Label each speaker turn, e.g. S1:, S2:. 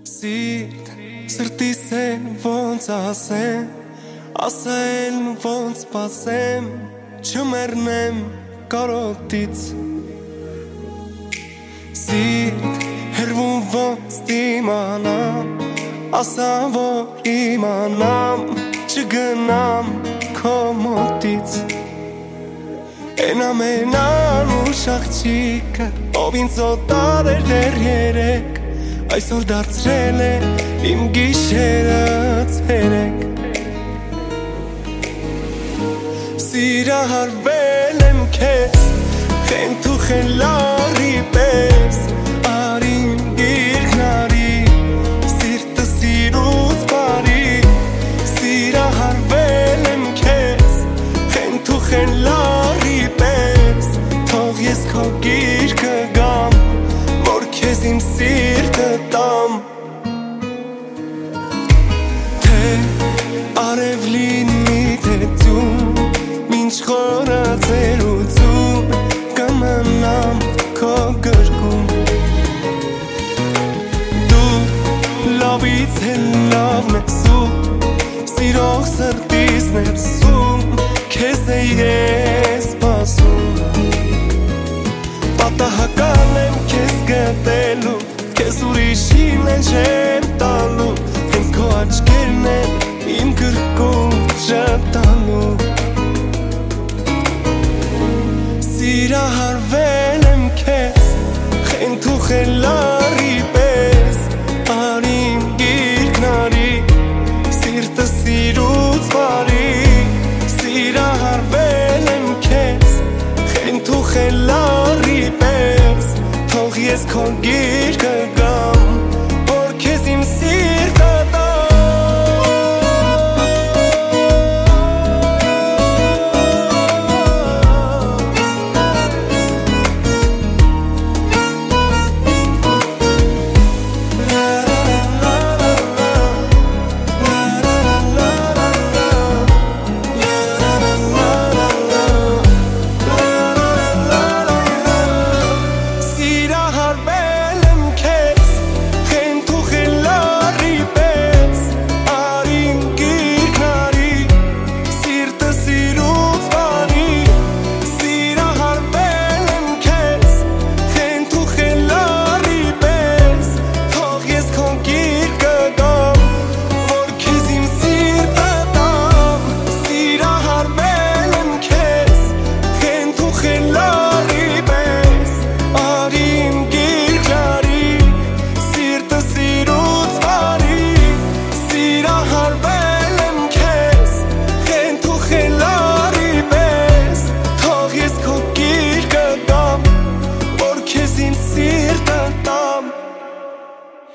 S1: Սիրտ, սրտիս է ոնց ասեմ, ասել ոնց պասեմ, չմեռնեմ կարոտից։ Սիրտ, հերվում ոնց դիմանամ, ասա որ իմանամ, չգնամ քո մոտից։ Են ամենան ուշ աղջիկը, ով ինձ օտար էր դեռ երեկ, այսօր դարձրել է իմ գիշերը ցերեկ։ Սիրահարվել եմ քեզ, խենթ ու խելարի պես, արին գիրքնարի, սիրտը սիրուց բարի։ Սիրահարվել եմ քեզ, խենթ ու խելարի պես, թող ես քո գիրկը գամ, որ քեզ իմ սիրտը տամ։ Թե արև լինի թե ձուն, մինչ խորը ծերություն, կմնամ քո գրկում։ Դու լավից էլ լավն ես ու, սիրող սրտիս ներսում, քեզ է ես սպասում։ Պատահական եմ քեզ գտելու, քեզ ուրիշին են չեմ տալու, հենց քո աչքերն են իմ գրկում ժպտալու։ Սիրահարվել եմ քեզ, խենթ ու խելարի պես, արին գիրքնարի, սիրտը սիրուց բարի։ Սիրահարվել եմ քեզ, խենթ ու խելարի պես, թող ես քո գիրկը